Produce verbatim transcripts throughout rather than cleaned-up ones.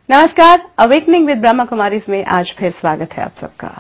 नमस्कार, awakening with Brahma Kumaris में आज फिर स्वागत है आप सबका।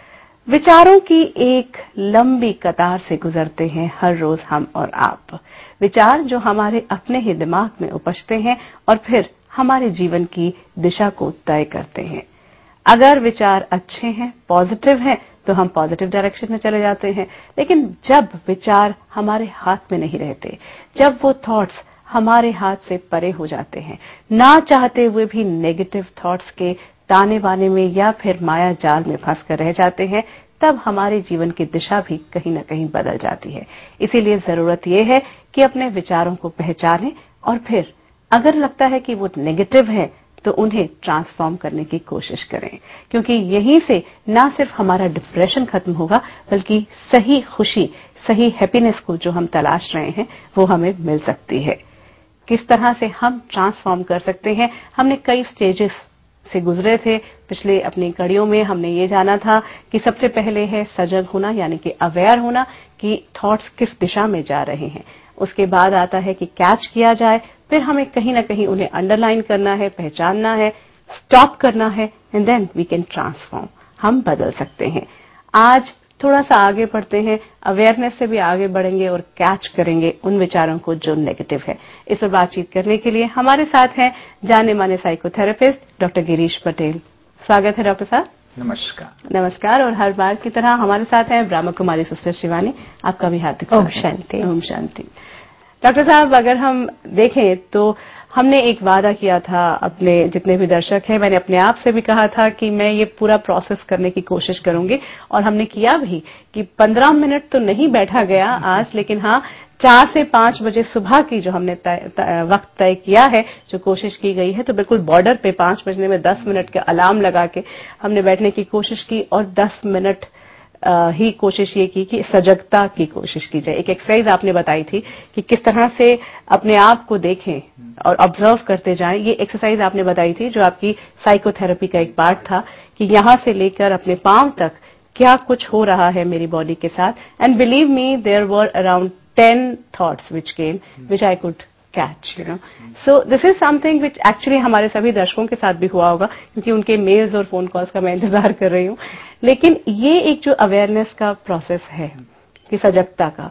विचारों की एक लंबी कतार से गुजरते हैं हर रोज हम और आप। विचार जो हमारे अपने ही दिमाग में उपजते हैं और फिर हमारे जीवन की दिशा को तय करते हैं। अगर विचार अच्छे हैं, पॉजिटिव हैं, तो हम पॉजिटिव डायरेक्शन में चले जाते हैं। लेकिन जब विचार हमारे हाथ में नहीं रहते, जब वो थॉट्स हमारे हाथ से परे हो जाते हैं, ना चाहते हुए भी नेगेटिव थॉट्स के ताने बाने में या फिर माया जाल में फंस कर रह जाते हैं, तब हमारे जीवन की दिशा भी कहीं न कहीं बदल जाती है। इसीलिए जरूरत यह है कि अपने विचारों को पहचानें और फिर अगर लगता है कि वो नेगेटिव है तो उन्हें ट्रांसफॉर्म करने की कोशिश करें, क्योंकि यहीं से ना सिर्फ हमारा डिप्रेशन खत्म होगा बल्कि सही खुशी, सही हैप्पीनेस को जो हम तलाश रहे हैं वो हमें मिल सकती है। किस तरह से हम ट्रांसफॉर्म कर सकते हैं, हमने कई स्टेजेस से गुजरे थे। पिछले अपनी कड़ियों में हमने ये जाना था कि सबसे पहले है सजग होना, यानी कि अवेयर होना कि थॉट्स किस दिशा में जा रहे हैं। उसके बाद आता है कि कैच किया जाए, फिर हमें कहीं न कहीं उन्हें अंडरलाइन करना है, पहचानना है, स्टॉप करना है, and then we can transform. हम बदल सकते हैं। आज थोड़ा सा आगे बढ़ते हैं, अवेयरनेस से भी आगे बढ़ेंगे और कैच करेंगे उन विचारों को जो नेगेटिव है। इस पर बातचीत करने के लिए हमारे साथ हैं जाने माने साइकोथेरेपिस्ट डॉक्टर गिरीश पटेल। स्वागत है डॉक्टर साहब। नमस्कार। नमस्कार। और हर बार की तरह हमारे साथ हैं ब्रह्मा कुमारी सिस्टर शिवानी। आपका भी हार्दिक ओम शांति। ओम शांति। डॉक्टर साहब, अगर हम देखें तो हमने एक वादा किया था अपने जितने भी दर्शक हैं, मैंने अपने आप से भी कहा था कि मैं ये पूरा प्रोसेस करने की कोशिश करूंगी और हमने किया भी कि पंद्रह मिनट तो नहीं बैठा गया आज, लेकिन हाँ चार से पांच बजे सुबह की जो हमने तय, तय, वक्त तय किया है, जो कोशिश की गई है, तो बिल्कुल बॉर्डर पे पांच बजने में दस मिनट के अलार्म लगा के हमने बैठने की कोशिश की और दस मिनट आ, ही कोशिश ये की कि सजगता की कोशिश की जाए। एक एक्सरसाइज आपने बताई थी कि किस तरह से अपने आप को देखें और ऑब्जर्व करते जाएं। ये एक्सरसाइज आपने बताई थी जो आपकी साइकोथेरेपी का एक पार्ट था कि यहां से लेकर अपने पांव तक क्या कुछ हो रहा है मेरी बॉडी के साथ। And believe me, there were around ten thoughts which came which I could catch, you know. So this is something which actually हमारे सभी दर्शकों के साथ भी हुआ होगा, क्योंकि उनके मेल्स और फोन कॉल्स का मैं इंतजार कर रही हूं। लेकिन ये एक जो अवेयरनेस का प्रोसेस है कि सजगता का,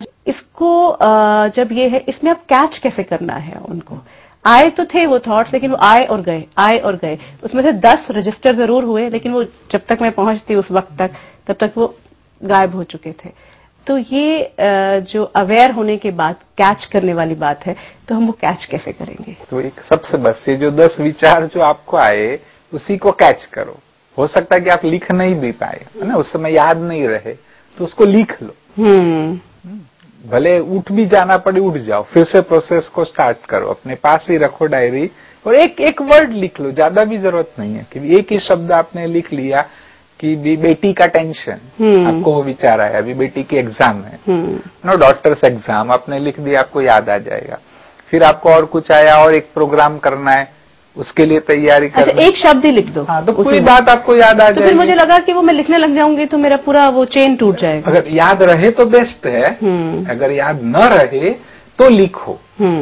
इसको जब ये है, इसमें अब कैच कैसे करना है उनको। आए तो थे वो थॉट्स, लेकिन वो आए और गए, आए और गए। उसमें से दस रजिस्टर जरूर हुए, लेकिन वो जब तक मैं पहुंचती उस वक्त तक, तब तक वो गायब हो चुके थे। तो ये जो अवेयर होने के बाद कैच करने वाली बात है, तो हम वो कैच कैसे करेंगे? तो एक सबसे बस ये जो दस विचार जो आपको आए उसी को कैच करो। हो सकता है कि आप लिख नहीं भी पाए, है ना, उस समय याद नहीं रहे, तो उसको लिख लो। हम्म भले उठ भी जाना पड़े, उठ जाओ, फिर से प्रोसेस को स्टार्ट करो। अपने पास ही रखो डायरी और एक एक वर्ड लिख लो, ज्यादा भी जरूरत नहीं है कि एक ही शब्द आपने लिख लिया कि भी बेटी का टेंशन, आपको वो विचार आया, अभी बेटी की एग्जाम है, नो डॉक्टर्स एग्जाम, आपने लिख दिया, आपको याद आ जाएगा। फिर आपको और कुछ आया और एक प्रोग्राम करना है, उसके लिए तैयारी करना। अच्छा, एक शब्द ही लिख दो। हाँ, तो पूरी बात आपको याद आ जाएगी। तो फिर मुझे लगा कि वो मैं लिखने लग जाऊंगी तो मेरा पूरा वो चेन टूट जाएगा। अगर याद रहे तो बेस्ट है, अगर याद न रहे तो लिखो।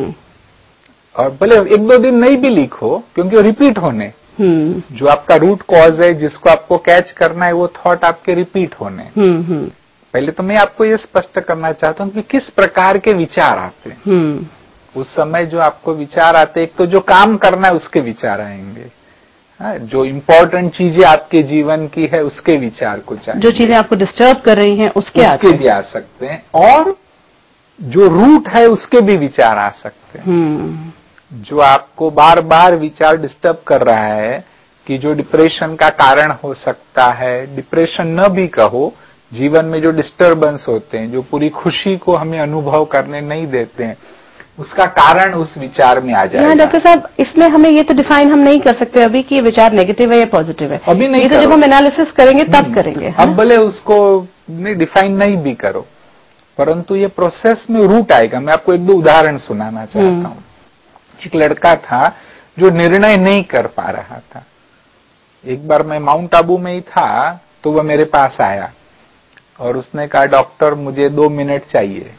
और भले एक दो दिन नहीं भी लिखो, क्योंकि वो रिपीट होने, जो आपका रूट कॉज है, जिसको आपको कैच करना है, वो थॉट आपके रिपीट होने। पहले तो मैं आपको ये स्पष्ट करना चाहता हूँ कि किस प्रकार के विचार आते हैं। उस समय जो आपको विचार आते, एक तो जो काम करना है उसके विचार आएंगे, जो इम्पोर्टेंट चीजें आपके जीवन की है उसके विचार को चाहिए, जो चीजें आपको डिस्टर्ब कर रही हैं उसके उसके भी आ सकते हैं, और जो रूट है उसके भी विचार आ सकते हैं। जो आपको बार बार विचार डिस्टर्ब कर रहा है कि जो डिप्रेशन का कारण हो सकता है, डिप्रेशन न भी कहो, जीवन में जो डिस्टर्बेंस होते हैं, जो पूरी खुशी को हमें अनुभव करने नहीं देते हैं, उसका कारण उस विचार में आ जाएगा। डॉक्टर साहब, इसमें हमें ये तो डिफाइन हम नहीं कर सकते अभी कि ये विचार नेगेटिव है या पॉजिटिव है। अभी नहीं, ये तो जब हम एनालिसिस करेंगे तब करेंगे। अब भले उसको डिफाइन नहीं भी करो, परंतु ये प्रोसेस में रूट आएगा। मैं आपको एक दो उदाहरण सुनाना चाहता हूँ। एक लड़का था जो निर्णय नहीं कर पा रहा था। एक बार मैं माउंट आबू में ही था तो वह मेरे पास आया और उसने कहा, डॉक्टर मुझे दो मिनट चाहिए।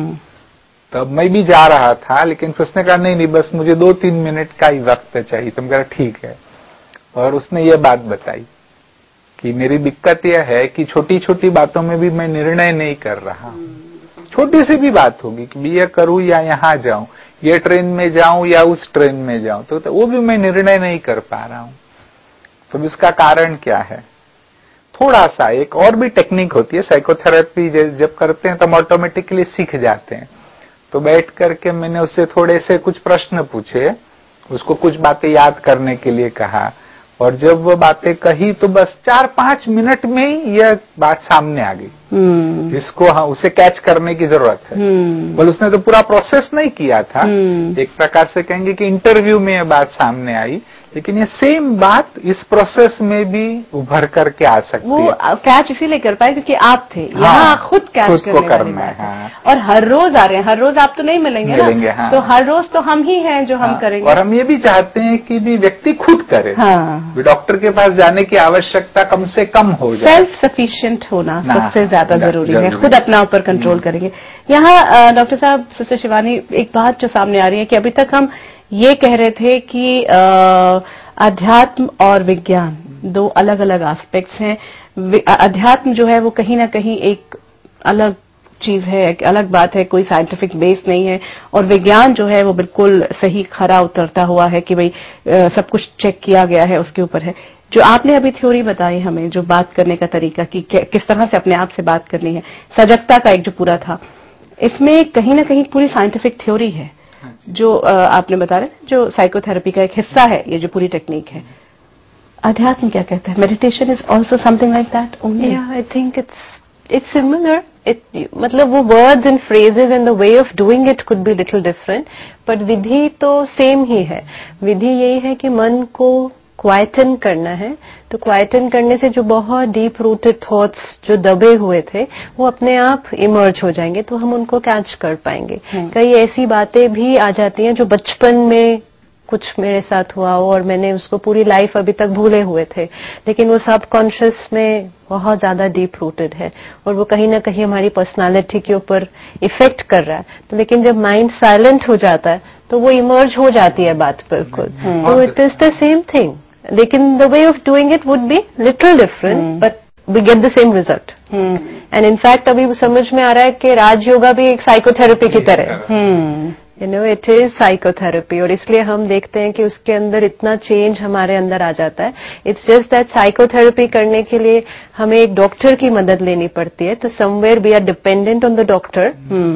तब मैं भी जा रहा था, लेकिन फिर उसने कहा नहीं नहीं बस मुझे दो तीन मिनट का ही वक्त चाहिए। तो मैं कहा ठीक है। और उसने ये बात बताई कि मेरी दिक्कत यह है कि छोटी छोटी बातों में भी मैं निर्णय नहीं कर रहा हूं। छोटी सी भी बात होगी कि ये करूं या यहां जाऊं, ये ट्रेन में जाऊं या उस ट्रेन में जाऊं, तो, तो वो भी मैं निर्णय नहीं कर पा रहा हूं। तो इसका कारण क्या है? थोड़ा सा एक और भी टेक्निक होती है, साइकोथेरेपी जब करते हैं तो हम ऑटोमेटिकली सीख जाते हैं। तो बैठ करके मैंने उससे थोड़े से कुछ प्रश्न पूछे, उसको कुछ बातें याद करने के लिए कहा, और जब वो बातें कही तो बस चार पांच मिनट में ही यह बात सामने आ गई, hmm. जिसको हाँ उसे कैच करने की जरूरत है। hmm. बोल उसने तो पूरा प्रोसेस नहीं किया था। hmm. एक प्रकार से कहेंगे कि इंटरव्यू में यह बात सामने आई, लेकिन ये सेम बात इस प्रोसेस में भी उभर करके आ सकती वो है। वो कैच इसीलिए कर पाए क्योंकि आप थे। हाँ, यहाँ खुद कैच खुद करने को करना है। हाँ। और हर रोज आ रहे हैं, हर रोज आप तो नहीं मिलेंगे, मिलेंगे ना? हाँ। तो हर रोज तो हम ही हैं जो हाँ। हम करेंगे। और हम ये भी चाहते हैं कि भी व्यक्ति खुद करे। हाँ। डॉक्टर के पास जाने की आवश्यकता कम से कम हो जाए। सेल्फ सफिशिएंट होना सबसे ज्यादा जरूरी है, खुद अपना ऊपर कंट्रोल करेंगे। यहाँ डॉक्टर साहब, सिस्टर शिवानी, एक बात जो सामने आ रही है कि अभी तक हम ये कह रहे थे कि अध्यात्म और विज्ञान दो अलग अलग एस्पेक्ट्स हैं। अध्यात्म जो है वो कहीं ना कहीं एक अलग चीज है, एक अलग बात है, कोई साइंटिफिक बेस नहीं है, और विज्ञान जो है वो बिल्कुल सही खरा उतरता हुआ है कि भाई सब कुछ चेक किया गया है, उसके ऊपर है। जो आपने अभी थ्योरी बताई हमें, जो बात करने का तरीका कि किस तरह से अपने आप से बात करनी है, सजगता का एक जो पूरा था, इसमें कहीं ना कहीं पूरी साइंटिफिक थ्योरी है जो आपने बता रहे, जो साइकोथेरेपी का एक हिस्सा है, ये जो पूरी टेक्निक है। अध्यात्म क्या कहता है? Meditation is also something like that only? या I think it's it's similar. It मतलब वो words and phrases and the way of doing it could be little different, but विधि तो सेम ही है। विधि यही है कि मन को क्वाइटन करना है। तो क्वाइटन करने से जो बहुत डीप रूटेड थॉट्स जो दबे हुए थे वो अपने आप इमर्ज हो जाएंगे, तो हम उनको कैच कर पाएंगे। कई ऐसी बातें भी आ जाती हैं जो बचपन में कुछ मेरे साथ हुआ हो और मैंने उसको पूरी लाइफ अभी तक भूले हुए थे, लेकिन वो सब कॉन्शियस में बहुत ज्यादा डीप रूटेड है और वो कहीं ना कहीं हमारी पर्सनालिटी के ऊपर इफेक्ट कर रहा है। तो लेकिन जब माइंड साइलेंट हो जाता है तो वो इमर्ज हो जाती है बात बिल्कुल। तो it is the same thing, लेकिन the way of doing it would be little different, but we get the same result. And in fact अभी समझ में आ रहा है कि राज योगा भी एक साइकोथेरेपी की तरह है। You know it is psychotherapy, और इसलिए हम देखते हैं कि उसके अंदर इतना चेंज हमारे अंदर आ जाता है। इट्स जस्ट दैट साइकोथेरेपी करने के लिए हमें एक डॉक्टर की मदद लेनी पड़ती है, तो somewhere we are dependent on the doctor.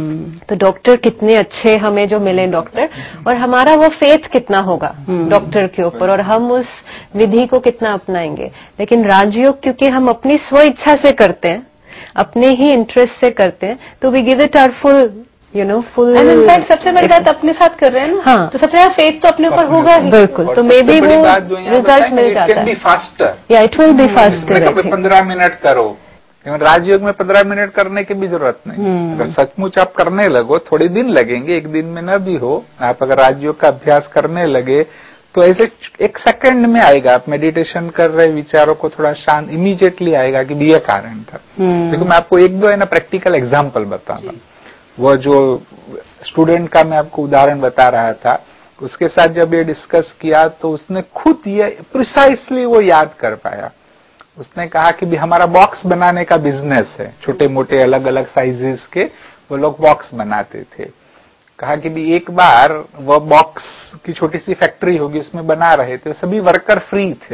तो डॉक्टर कितने अच्छे हमें जो मिले डॉक्टर, और हमारा वो फेथ कितना होगा डॉक्टर के ऊपर, और हम उस विधि को कितना अपनाएंगे। लेकिन राजयोग क्योंकि हम अपनी स्व इच्छा से करते हैं, अपने ही इंटरेस्ट से करते हैं, तो we give it our full you know full. And in fact सबसे बड़ी बात अपने साथ कर रहे हैं ना। हाँ, तो सबसे ज्यादा फेथ तो अपने ऊपर होगा ही। बिल्कुल। तो मे बी वो रिजल्ट मिल जाता है। फास्टर, या इट विल बी फास्टर। पंद्रह मिनट करो, राजयोग में पंद्रह मिनट करने की भी जरूरत नहीं। अगर सचमुच आप करने लगो, थोड़े दिन लगेंगे, एक दिन में न भी हो, आप अगर राजयोग का अभ्यास करने लगे तो ऐसे एक सेकंड में आएगा। आप मेडिटेशन कर रहे विचारों को थोड़ा शांत इमीडिएटली आएगा कि ये कारण था। देखो मैं आपको एक दो है ना प्रैक्टिकल एग्जाम्पल बताता हूँ। वो जो स्टूडेंट का मैं आपको उदाहरण बता रहा था, उसके साथ जब ये डिस्कस किया तो उसने खुद ये प्रिसाइसली वो याद कर पाया। उसने कहा कि भी हमारा बॉक्स बनाने का बिजनेस है, छोटे मोटे अलग अलग साइजेस के वो लोग बॉक्स बनाते थे। कहा कि भी एक बार वो बॉक्स की छोटी सी फैक्ट्री होगी, उसमें बना रहे थे, सभी वर्कर फ्री थे।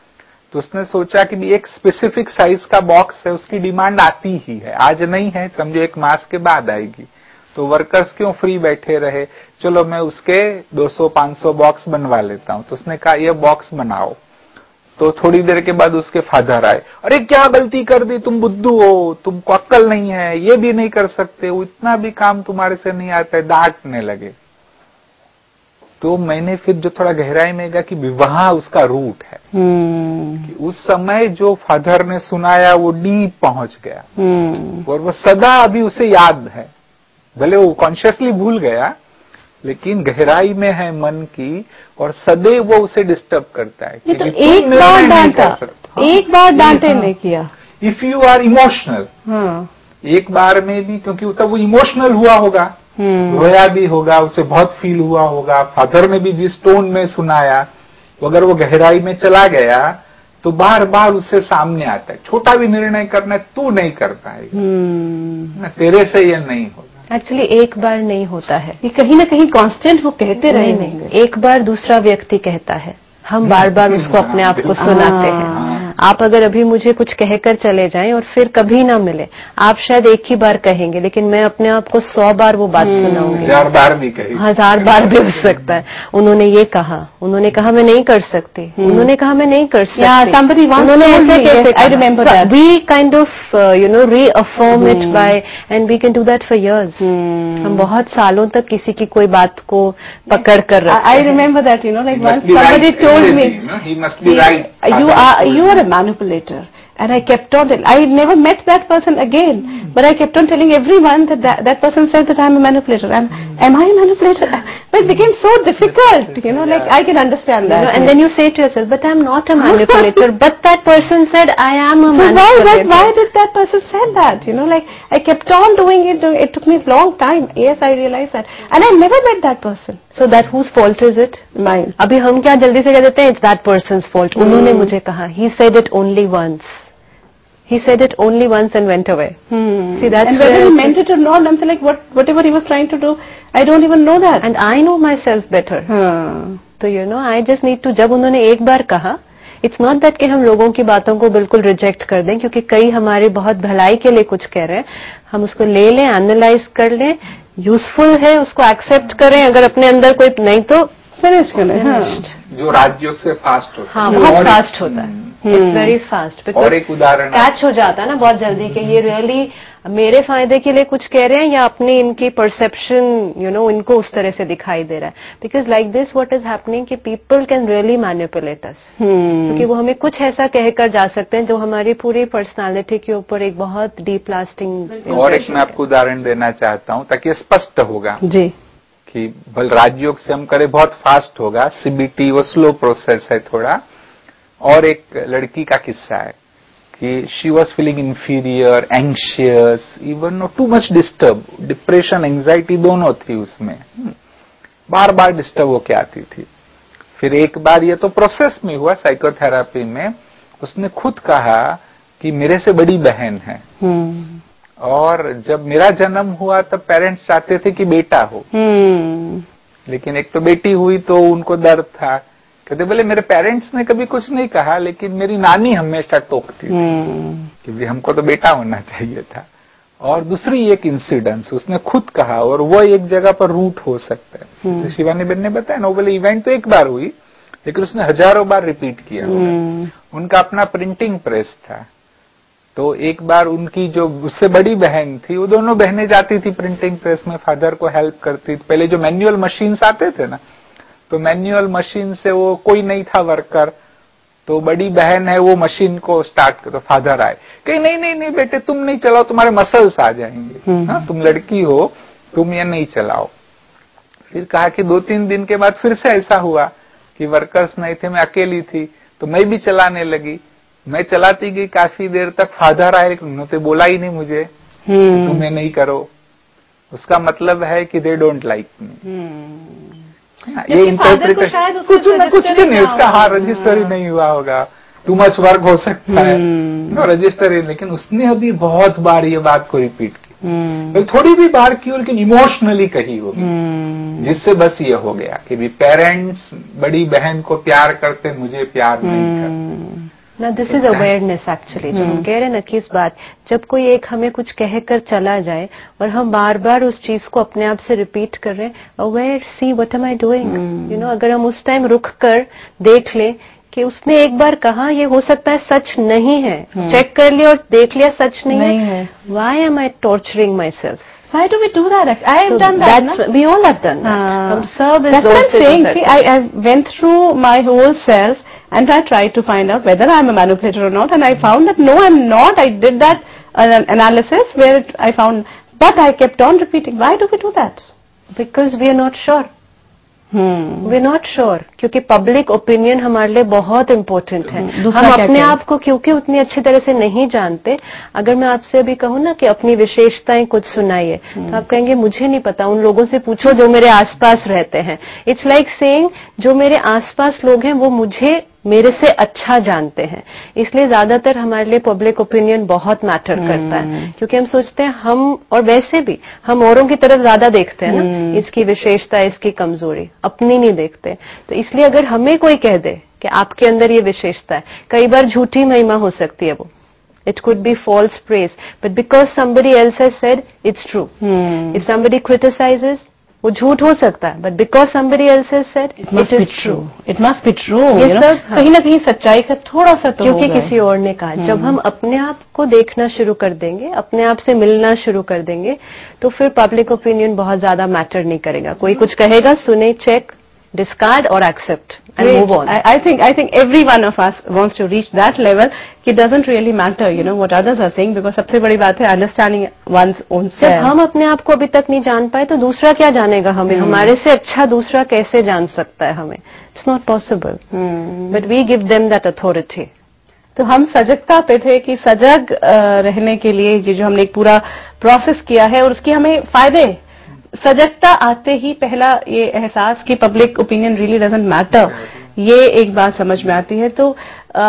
तो उसने सोचा कि भी एक स्पेसिफिक साइज का बॉक्स है, उसकी डिमांड आती ही है, आज नहीं है, समझो एक मास के बाद आएगी, तो वर्कर्स क्यों फ्री बैठे रहे, चलो मैं उसके दो सौ पाँच सौ बॉक्स बनवा लेता हूं। तो उसने कहा ये बॉक्स बनाओ। तो थोड़ी देर के बाद उसके फादर आए, अरे क्या गलती कर दी, तुम बुद्धू हो, तुमको अक्ल नहीं है, ये भी नहीं कर सकते, वो इतना भी काम तुम्हारे से नहीं आता है, डांटने लगे। तो मैंने फिर जो थोड़ा गहराई में गया कि वहां उसका रूट है। कि उस समय जो फादर ने सुनाया वो डीप पहुंच गया और वो सदा अभी उसे याद है। भले वो कॉन्शियसली भूल गया, लेकिन गहराई में है मन की, और सदैव वो उसे डिस्टर्ब करता है। ये तो एक बार डांटा, एक बार डांटे नहीं किया। इफ यू आर इमोशनल, एक बार में भी, क्योंकि तब वो इमोशनल हुआ होगा, रोया भी होगा, उसे बहुत फील हुआ होगा, फादर ने भी जिस टोन में सुनाया, वो अगर वो गहराई में चला गया तो बार बार उससे सामने आता है, छोटा भी निर्णय करना है तू नहीं कर पाएगा, hmm. तेरे से ये नहीं होगा। एक्चुअली एक बार नहीं होता है, ये कहीं ना कहीं कांस्टेंट वो कहते रहे नहीं, नहीं एक बार दूसरा व्यक्ति कहता है, हम बार बार उसको अपने आप को सुनाते हैं। आप अगर अभी मुझे कुछ कहकर चले जाएं और फिर कभी ना मिले, आप शायद एक ही बार कहेंगे, लेकिन मैं अपने आप को सौ बार वो बात सुनाऊंगी, हजार बार भी कहेंगे, हजार बार भी हो सकता है। उन्होंने ये कहा, उन्होंने कहा मैं नहीं कर सकती, उन्होंने कहा मैं नहीं कर सकती, उन्होंने ऐसे कैसे, I remember that. We kind of you know reaffirm it by, and we can do that for years. हम बहुत सालों तक किसी की कोई बात को पकड़ कर रखते हैं। I remember that, you know, like once somebody told me, he must be right. You are you are a manipulator, and I kept on. I never met that person again, but I kept on telling everyone that that, that person said that I'm a manipulator. And am I a manipulator? But it became so difficult, you know. Like I can understand that. You know, and then you say to yourself, "But I'm not a manipulator." But that person said, "I am a so manipulator." Why, why, why did that person say that? You know, like I kept on doing it. It took me a long time. Yes, I realized that, and I never met that person. So that whose fault is it? Mine. अभी हम क्या जल्दी से कह देते हैं, it's that person's fault. उन्होंने मुझे कहा, he said it only once. He said it only once and went away. Hmm. See, that's and whether he meant it or not, I'm like, what, whatever he was trying to do, I don't even know that. And I know myself better. Hmm. So you know, I just need to. जब उन्होंने एक बार कहा, it's not that कि हम लोगों की बातों को बिल्कुल रिजेक्ट कर दें, क्योंकि कई हमारी बहुत भलाई के लिए कुछ कह रहे हैं, हम उसको ले लें, एनालाइज कर लें, यूजफुल है उसको एक्सेप्ट करें, अगर अपने अंदर कोई नहीं तो फिनिश करें। हाँ। जो राजयोग से फास्ट होता है, हाँ बहुत फास्ट होता है, इट्स वेरी फास्ट। और एक उदाहरण कैच हो जाता है ना बहुत जल्दी कि ये रियली मेरे फायदे के लिए कुछ कह रहे हैं या अपनी इनकी परसेप्शन यू नो इनको उस तरह से दिखाई दे रहा है। Because like this what is happening कि people can really manipulate us, क्योंकि वो हमें कुछ ऐसा कहकर जा सकते हैं जो हमारी पूरी पर्सनालिटी के ऊपर एक बहुत डीप लास्टिंग। और एक मैं आपको उदाहरण देना चाहता हूँ ताकि स्पष्ट होगा जी कि बल राजयोग से हम करें बहुत फास्ट होगा, सीबीटी वो स्लो प्रोसेस है थोड़ा। और एक लड़की का किस्सा है कि she was feeling inferior, anxious, even too much disturb, depression, anxiety दोनों थी उसमें, बार बार डिस्टर्ब होके आती थी। फिर एक बार ये तो प्रोसेस में हुआ साइकोथेरेपी में, उसने खुद कहा कि मेरे से बड़ी बहन है और जब मेरा जन्म हुआ तब पेरेंट्स चाहते थे कि बेटा हो, लेकिन एक तो बेटी हुई तो उनको दर्द था। कहते बोले मेरे पेरेंट्स ने कभी कुछ नहीं कहा, लेकिन मेरी नानी हमेशा टोकती थी कि हमको तो बेटा होना चाहिए था। और दूसरी एक इंसिडेंस उसने खुद कहा, और वो एक जगह पर रूट हो सकता है, तो शिवानी बेन ने बताया ना, वो बोले इवेंट तो एक बार हुई लेकिन उसने हजारों बार रिपीट किया। उनका अपना प्रिंटिंग प्रेस था, तो एक बार उनकी जो उससे बड़ी बहन थी, वो दोनों बहनें जाती थी प्रिंटिंग प्रेस में, फादर को हेल्प करती थी। पहले जो मैनुअल मशीन्स आते थे ना, तो मैनुअल मशीन से वो कोई नहीं था वर्कर, तो बड़ी बहन है वो मशीन को स्टार्ट कर, तो फादर आए कहीं नहीं नहीं नहीं बेटे तुम नहीं चलाओ, तुम्हारे मसल्स आ जाएंगे, हाँ तुम लड़की हो, तुम ये नहीं चलाओ। फिर कहा कि दो तीन दिन के बाद फिर से ऐसा हुआ कि वर्कर्स नहीं थे, मैं अकेली थी, तो मैं भी चलाने लगी। मैं चलाती गई काफी देर तक, फादर आए लेकिन उन्होंने बोला ही नहीं मुझे तुम्हें नहीं करो। उसका मतलब है कि दे डोंट लाइक मी। ये इंटरप्रिटेशन कुछ न कुछ भी नहीं, उसका हाँ रजिस्टर ही नहीं हुआ होगा, टू मच वर्क हो सकता है, नो रजिस्टर ही। लेकिन उसने अभी बहुत बार ये बात को रिपीट की, थोड़ी भी बार की लेकिन इमोशनली कही होगी, जिससे बस ये हो गया कि भी पेरेंट्स बड़ी बहन को प्यार करते, मुझे प्यार नहीं करते। ना दिस इज अवेयरनेस एक्चुअली, जो हम कह रहे हैं ना कि इस बात, जब कोई एक हमें कुछ कहकर चला जाए और हम बार बार उस चीज को अपने आप से रिपीट कर रहे हैं, aware, see what am I doing, you know, अगर हम उस टाइम रुक कर देख लें कि उसने एक बार कहा, ये हो सकता है सच नहीं है, चेक कर लिया और देख लिया सच नहीं, नहीं है, why am I torturing myself? Why do we do that? I have so done that. That's, we all have done that. Uh, हम सब that's what I'm saying. See, I, I went through my whole self and I tried to find out whether I'm a manipulator or not, and I found that no, I'm not. I did that uh, analysis where it, I found, but I kept on repeating. Why do we do that? Because we are not sure. We not sure, क्योंकि public opinion हमारे लिए बहुत important है। हम अपने आप को क्योंकि उतनी अच्छी तरह से नहीं जानते। अगर मैं आपसे अभी कहूँ ना कि अपनी विशेषताएं कुछ सुनाइए, तो आप कहेंगे मुझे नहीं पता, उन लोगों से पूछो जो मेरे आसपास रहते हैं। इट्स लाइक सेइंग जो मेरे आसपास लोग हैं वो मुझे मेरे से अच्छा जानते हैं। इसलिए ज्यादातर हमारे लिए पब्लिक ओपिनियन बहुत मैटर करता है, क्योंकि हम सोचते हैं हम, और वैसे भी हम औरों की तरफ ज्यादा देखते हैं ना, इसकी विशेषता, इसकी कमजोरी, अपनी नहीं देखते। तो इसलिए अगर हमें कोई कह दे कि आपके अंदर ये विशेषता है, कई बार झूठी महिमा हो सकती है वो, it could be false praise, but because somebody else has said, it's true. hmm. If somebody criticizes, वो झूठ हो सकता है, but because somebody else has said, it is true. It must be true. ये सब कहीं ना कहीं सच्चाई का थोड़ा सा तो क्योंकि किसी और ने कहा। जब हम अपने आप को देखना शुरू कर देंगे, अपने आप से मिलना शुरू कर देंगे, तो फिर पब्लिक ओपिनियन बहुत ज्यादा मैटर नहीं करेगा। कोई कुछ कहेगा, सुने, check, discard or accept and Great. move on. I, I think I think every one of us wants to reach that level. It doesn't really matter, you know, what others are saying, because सबसे बड़ी बात है understanding one's own self. जब हम अपने आप को अभी तक नहीं जान पाए तो दूसरा क्या जानेगा हमें? hmm. हमारे से अच्छा दूसरा कैसे जान सकता है हमें? It's not possible. hmm. But we give them that authority. तो हम सजगता पे थे कि सजग रहने के लिए ये जो हमने एक पूरा प्रोसेस किया है और उसकी हमें फायदे, सजगता आते ही पहला ये एहसास कि public opinion really doesn't matter, ये एक बात समझ में आती है। तो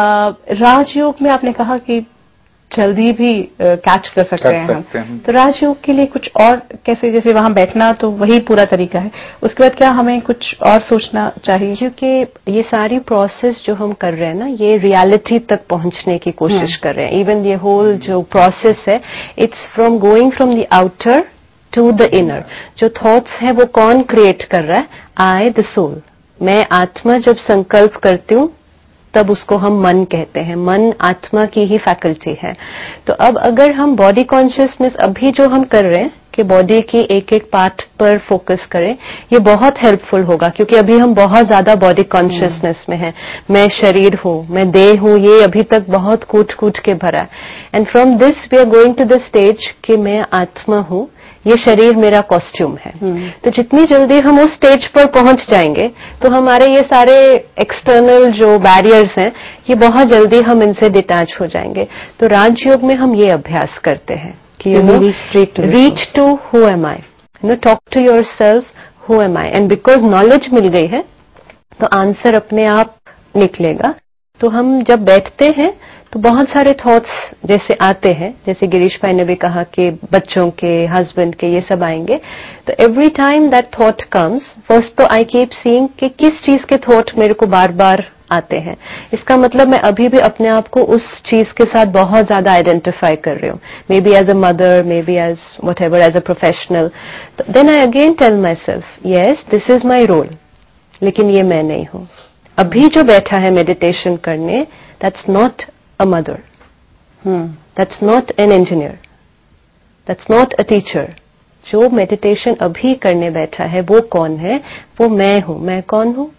राजयोग में आपने कहा कि जल्दी भी कैच कर सकते हैं हम, हैं। तो राजयोग के लिए कुछ और कैसे, जैसे वहां बैठना तो वही पूरा तरीका है, उसके बाद क्या हमें कुछ और सोचना चाहिए? क्योंकि ये सारी प्रोसेस जो हम कर रहे हैं ना, ये रियलिटी तक पहुंचने की कोशिश कर रहे हैं। इवन ये होल जो प्रोसेस है, it's from going from the outer to the inner. जो थॉट्स है वो कौन क्रिएट कर रहा है? I the soul. मैं आत्मा जब संकल्प करती हूँ तब उसको हम मन कहते हैं। मन आत्मा की ही फैकल्टी है। तो अब अगर हम बॉडी कॉन्शियसनेस अभी जो हम कर रहे हैं कि बॉडी की एक एक पार्ट पर फोकस करें, ये बहुत हेल्पफुल होगा, क्योंकि अभी हम बहुत ज्यादा बॉडी कॉन्शियसनेस में हैं। मैं शरीर हूँ, मैं देह हूँ, ये अभी तक बहुत कूट कूट के भरा है। And from this we are going to the stage कि मैं आत्मा हूँ, ये शरीर मेरा कॉस्ट्यूम है। hmm. तो जितनी जल्दी हम उस स्टेज पर पहुंच जाएंगे तो हमारे ये सारे एक्सटर्नल जो बैरियर्स हैं, ये बहुत जल्दी हम इनसे डिटैच हो जाएंगे। तो राजयोग में हम ये अभ्यास करते हैं कि you know reach to who am I, you know talk to yourself who am I. And because knowledge मिल गई है तो आंसर अपने आप निकलेगा। तो हम जब बैठते हैं तो बहुत सारे थॉट्स जैसे आते हैं, जैसे गिरीश भाई ने भी कहा कि बच्चों के, हस्बैंड के, ये सब आएंगे। तो every time that thought comes, first तो आई कीप सीइंग कि किस चीज के थॉट मेरे को बार बार आते हैं। इसका मतलब मैं अभी भी अपने आप को उस चीज के साथ बहुत ज्यादा आइडेंटिफाई कर रही हूँ, maybe as a mother, maybe as whatever, as a professional. Then I again tell myself, yes this is my role, लेकिन ये मैं नहीं हूँ। अभी जो बैठा है मेडिटेशन करने, that's not a mother. Hmm. That's not an engineer. That's not a teacher. जो मेडिटेशन अभी करने बैठा है वो कौन है? वो मैं हूँ। मैं कौन हूँ?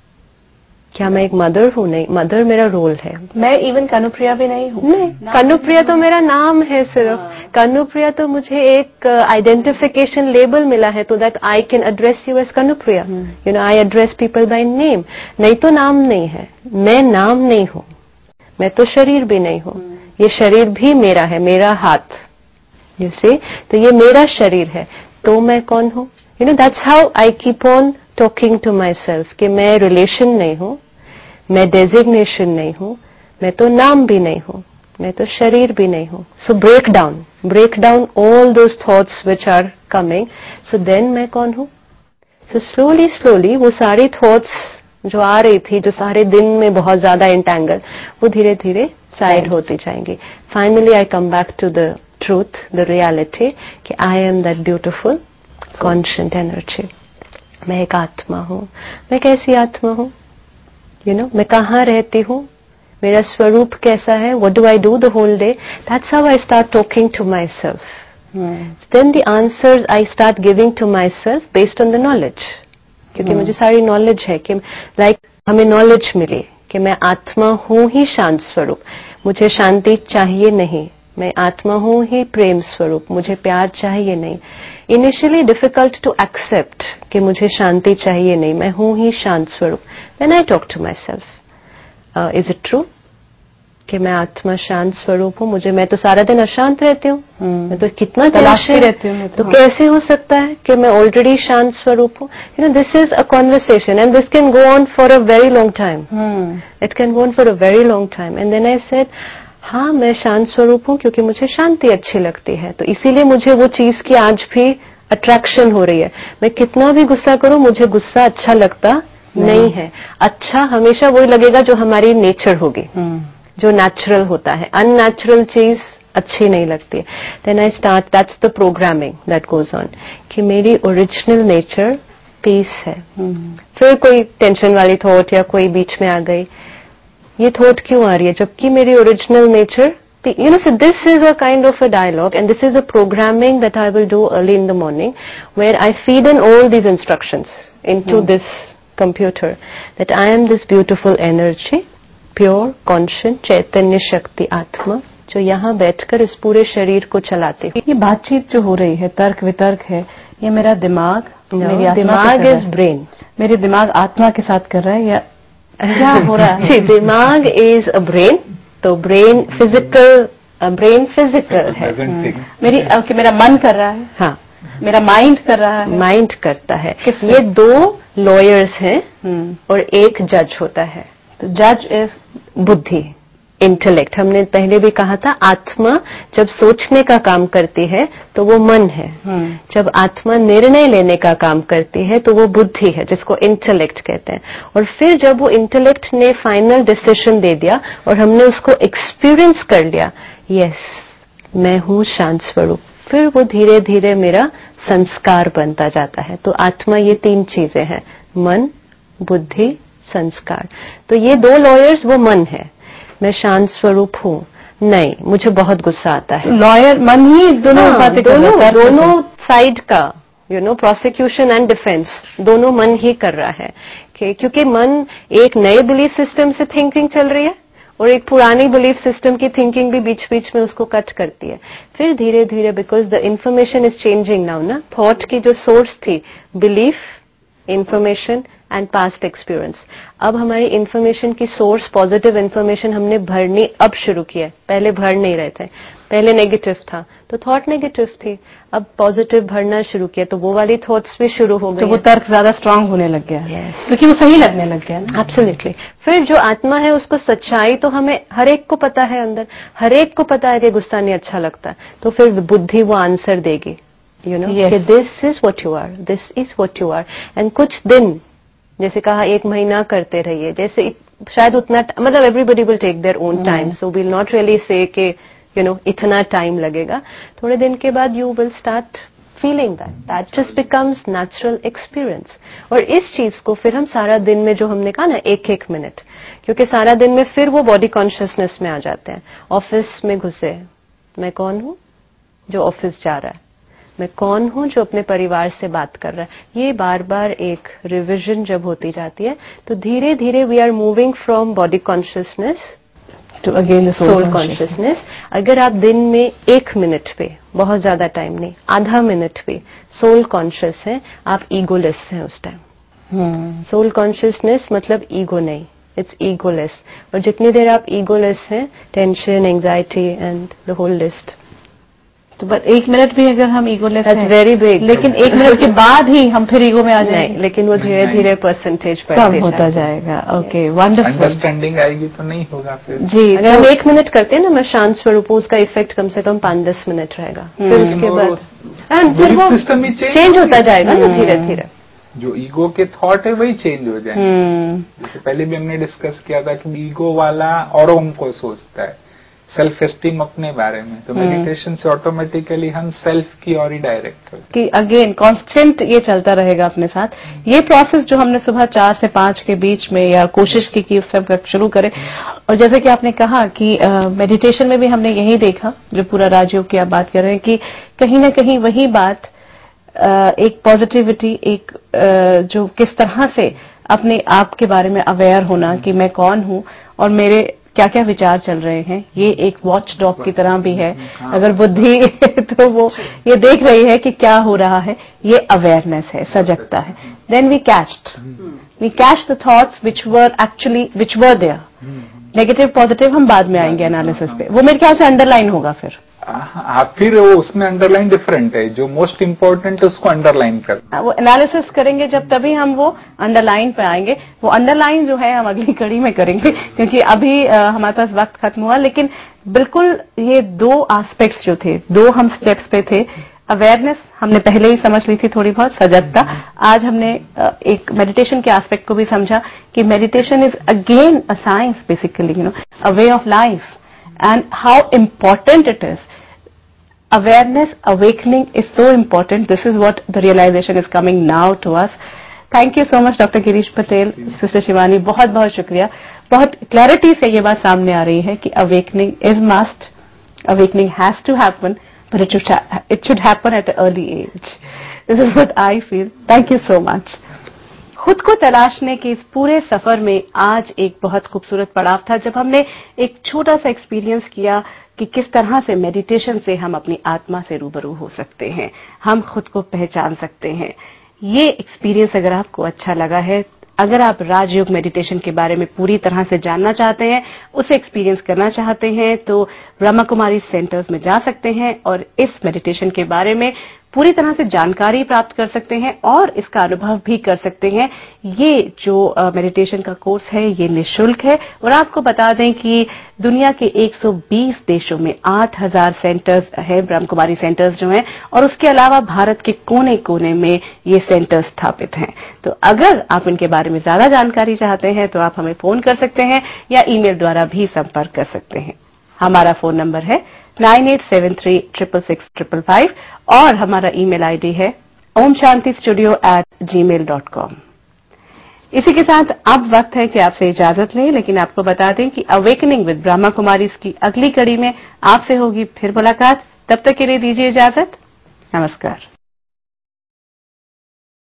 क्या मैं एक मदर हूँ? नहीं, मदर मेरा रोल है। मैं इवन कानुप्रिया भी नहीं हूँ। नहीं, कानुप्रिया तो मेरा नाम है सिर्फ। हाँ। कानुप्रिया तो मुझे एक आइडेंटिफिकेशन लेबल मिला है, तो that I can address you as Kanupriya. You know, I address people by name. नहीं तो नाम नहीं है। मैं नाम नहीं हूँ, मैं तो शरीर भी नहीं हूँ। ये शरीर भी मेरा है, मेरा हाथ, यू सी। तो ये मेरा शरीर है, तो मैं कौन हूँ? You know, that's how I keep on talking to myself कि मैं रिलेशन नहीं हूँ, मैं डेजिग्नेशन नहीं हूँ, मैं तो नाम भी नहीं हूँ, मैं तो शरीर भी नहीं हूँ। So break down, break down all those thoughts which are coming. So then मैं कौन हूँ? सो स्लोली स्लोली वो सारी थॉट्स जो आ रही थी, जो सारे दिन में बहुत ज्यादा इंटैंगल, वो धीरे धीरे साइड होती जाएंगी। Finally I come back to the truth, the reality कि I am that beautiful conscient energy. मैं एक आत्मा हूँ। मैं कैसी आत्मा हूँ? यू नो, मैं कहाँ रहती हूँ, मेरा स्वरूप कैसा है, what do I do the whole day. That's how I start talking to myself. Then the answers I start giving to myself based on the knowledge, क्योंकि hmm. मुझे सारी नॉलेज है कि लाइक like, हमें knowledge मिली कि मैं आत्मा हूँ ही शांत स्वरूप, मुझे शांति चाहिए नहीं, मैं आत्मा हूं ही प्रेम स्वरूप, मुझे प्यार चाहिए नहीं. इनिशियली डिफिकल्ट टू एक्सेप्ट कि मुझे शांति चाहिए नहीं, मैं हूं ही शांत स्वरूप. Then I talk to myself, is it true कि मैं आत्मा शांत स्वरूप हूं? मुझे, मैं तो सारा दिन अशांत रहती हूँ, hmm. मैं तो कितना तलाशती रहती हूँ. तो कैसे हो सकता है कि मैं ऑलरेडी शांत स्वरूप हूँ? You know, this is a conversation and this can go on for a very long time. It can go on for a very long time. And then I said, हाँ मैं शांत स्वरूप हूँ क्योंकि मुझे शांति अच्छी लगती है, तो इसीलिए मुझे वो चीज की आज भी अट्रैक्शन हो रही है. मैं कितना भी गुस्सा करूं, मुझे गुस्सा अच्छा लगता नहीं, नहीं है. अच्छा हमेशा वही लगेगा जो हमारी नेचर होगी, hmm. जो नेचुरल होता है. अननेचुरल चीज अच्छी नहीं लगती. Then I start, that's the programming that goes on, कि मेरी ओरिजिनल नेचर पीस है. hmm. फिर कोई टेंशन वाली थॉट या कोई बीच में आ गई, ये थॉट क्यों आ रही है, जबकि मेरी original nature, you know, so this is a kind of a dialogue and this is a programming that I will do early in the morning, where I feed in all these instructions into hmm. this computer, that I am this beautiful energy, pure, conscious, chaitanya shakti atma, जो यहाँ बैठकर इस पूरे शरीर को चलाते हैं. ये बातचीत जो हो रही है, तर्क वितर्क है, ये मेरा दिमाग, no, मेरी आत्मा दिमाग इज ब्रेन. मेरे दिमाग आत्मा के साथ कर रहा है या क्या हो रहा है? See, दिमाग इज अ ब्रेन, तो ब्रेन फिजिकल, ब्रेन फिजिकल है. मेरी okay, मेरा मन कर रहा है. हाँ, मेरा माइंड कर रहा है. माइंड करता है. ये दो लॉयर्स हैं और एक जज होता है. तो जज इज बुद्धि, इंटेलेक्ट. हमने पहले भी कहा था, आत्मा जब सोचने का काम करती है तो वो मन है. जब आत्मा निर्णय लेने का काम करती है तो वो बुद्धि है, जिसको इंटेलेक्ट कहते हैं. और फिर जब वो इंटेलेक्ट ने फाइनल डिसीजन दे दिया और हमने उसको एक्सपीरियंस कर लिया, यस मैं हूं शांत स्वरूप, फिर वो धीरे धीरे मेरा संस्कार बनता जाता है. तो आत्मा ये तीन चीजें हैं, मन, बुद्धि, संस्कार. तो ये दो लॉयर्स, वो मन है. मैं शांत स्वरूप हूँ नहीं, मुझे बहुत गुस्सा आता है. लॉयर मन ही दोनों हाँ, बातें दोनों दोनों साइड का, you know, prosecution and defence दोनों मन ही कर रहा है. कि, क्योंकि मन एक नए बिलीफ सिस्टम से थिंकिंग चल रही है और एक पुरानी बिलीफ सिस्टम की थिंकिंग भी बीच बीच में उसको कट करती है. फिर धीरे धीरे, because the information is changing now ना, थॉट की जो सोर्स थी belief, information and past experience, अब हमारी इंफॉर्मेशन की सोर्स पॉजिटिव इंफॉर्मेशन हमने भरनी अब शुरू किया है. पहले भर नहीं रहे थे, पहले नेगेटिव था तो थॉट नेगेटिव थी, अब पॉजिटिव भरना शुरू किया तो वो वाली थॉट्स भी शुरू हो गई. तो वो तर्क ज्यादा स्ट्रांग होने लग गया, yes. क्योंकि वो सही लगने लग गया. एब्सोल्युटली. फिर जो आत्मा है उसको सच्चाई तो हमें हर एक को पता है, अंदर हर एक को पता है कि गुस्सा नहीं अच्छा लगता, तो फिर बुद्धि वो आंसर देगी, यू नो, कि this is what you are, this is what you are. And कुछ दिन, जैसे कहा एक महीना करते रहिए, जैसे शायद उतना, मतलब everybody will take their own time, so will not really say कि यू नो इतना टाइम लगेगा. थोड़े दिन के बाद you will start feeling that that just becomes natural experience. और इस चीज को फिर हम सारा दिन में, जो हमने कहा ना एक एक मिनट, क्योंकि सारा दिन में फिर वो बॉडी कॉन्शियसनेस में आ जाते हैं. ऑफिस में घुसे, मैं कौन हूं जो ऑफिस जा रहा है, मैं कौन हूं जो अपने परिवार से बात कर रहा है. ये बार बार एक रिविजन जब होती जाती है तो धीरे धीरे we are moving from body consciousness to again soul consciousness. अगर आप दिन में एक मिनट पे, बहुत ज्यादा टाइम नहीं, आधा मिनट पे सोल कॉन्शियस हैं, आप ईगोलेस हैं उस टाइम. सोल कॉन्शियसनेस मतलब ईगो नहीं, इट्स ईगोलेस. और जितनी देर आप ईगोलेस हैं, tension, anxiety and the whole list. तो बस एक मिनट भी अगर हम ईगोलेस हैं, वेरी बिग, लेकिन एक मिनट के बाद ही हम फिर ईगो में आ जाएंगे. नहीं, लेकिन वो धीरे धीरे परसेंटेज कम होता जाएगा. Okay, wonderful. अंडरस्टैंडिंग आएगी तो नहीं होगा फिर. जी, अगर हम एक मिनट करते हैं ना, मैं शांत स्वरूप, उसका इफेक्ट कम से कम पांच दस मिनट रहेगा. फिर उसके बाद फिर वो सिस्टम ही चेंज होता जाएगा ना धीरे धीरे. जो ईगो के थॉट है वही चेंज हो जाएंगे. जैसे पहले भी हमने डिस्कस किया था कि ईगो वाला औरों को सोचता है, सेल्फ एस्टीम अपने बारे में, तो मेडिटेशन से ऑटोमेटिकली हम सेल्फ की ओर ही डायरेक्ट होते कि अगेन कांस्टेंट ये चलता रहेगा अपने साथ. ये प्रोसेस जो हमने सुबह चार से पांच के बीच में या कोशिश की कि उस समय शुरू करें. और जैसे कि आपने कहा कि मेडिटेशन में भी हमने यही देखा, जो पूरा राजयोग की आप बात कर रहे हैं, कि कहीं ना कहीं वही बात, आ, एक पॉजिटिविटी, एक आ, जो किस तरह से अपने आप के बारे में अवेयर होना कि मैं कौन हूं और मेरे क्या क्या विचार चल रहे हैं। ये एक वॉच डॉग की तरह भी है, अगर बुद्धि तो वो ये देख रही है कि क्या हो रहा है, ये अवेयरनेस है, सजगता है। Then we catched we catch the thoughts which were actually which were there. Negative positive हम बाद में आएंगे एनालिसिस पे, वो मेरे ख्याल से अंडरलाइन होगा फिर। आप फिर वो उसमें अंडरलाइन डिफरेंट है, जो मोस्ट इम्पोर्टेंट है उसको अंडरलाइन कर वो एनालिसिस करेंगे जब, तभी हम वो अंडरलाइन पे आएंगे। वो अंडरलाइन जो है हम अगली कड़ी में करेंगे, क्योंकि अभी आ, हमारे पास वक्त खत्म हुआ। लेकिन बिल्कुल ये दो एस्पेक्ट्स जो थे, दो हम स्टेप्स पे थे। अवेयरनेस हमने पहले ही समझ ली थी थोड़ी बहुत, सजगता। आज हमने एक मेडिटेशन के एस्पेक्ट को भी समझा कि meditation is again a science basically, you know, a way of life, and how important it is. Awareness, awakening is so important. This is what the realization is coming now to us. Thank you so much, Doctor Girish Patel, Sister Shivani. बहुत बहुत शुक्रिया। बहुत clarity से ये बात सामने आ रही है कि awakening is must, awakening has to happen, but it should it should happen at an early age. This is what I feel. Thank you so much. खुद को तलाशने के इस पूरे सफर में आज एक बहुत खूबसूरत पड़ाव था, जब हमने एक छोटा सा एक्सपीरियंस किया कि किस तरह से मेडिटेशन से हम अपनी आत्मा से रूबरू हो सकते हैं, हम खुद को पहचान सकते हैं। ये एक्सपीरियंस अगर आपको अच्छा लगा है, अगर आप राजयोग मेडिटेशन के बारे में पूरी तरह से जानना चाहते हैं, उसे एक्सपीरियंस करना चाहते हैं, तो ब्रह्मा कुमारी सेंटर्स में जा सकते हैं और इस मेडिटेशन के बारे में पूरी तरह से जानकारी प्राप्त कर सकते हैं और इसका अनुभव भी कर सकते हैं। ये जो मेडिटेशन का कोर्स है ये निःशुल्क है, और आपको बता दें कि दुनिया के एक सौ बीस देशों में आठ हज़ार सेंटर्स हैं, ब्रह्म कुमारी सेंटर्स जो हैं, और उसके अलावा भारत के कोने कोने में ये सेंटर्स स्थापित हैं। तो अगर आप इनके बारे में ज्यादा जानकारी चाहते हैं तो आप हमें फोन कर सकते हैं या ईमेल द्वारा भी संपर्क कर सकते हैं। हमारा फोन नंबर है nine eight seven three triple six triple five और हमारा ईमेल आईडी है Om Shanti studio at Gmail dot com. इसी के साथ अब वक्त है कि आपसे इजाजत लें, लेकिन आपको बता दें कि अवेकनिंग विद ब्रह्मा कुमारीज की अगली कड़ी में आपसे होगी फिर मुलाकात। तब तक के लिए दीजिए इजाजत। नमस्कार।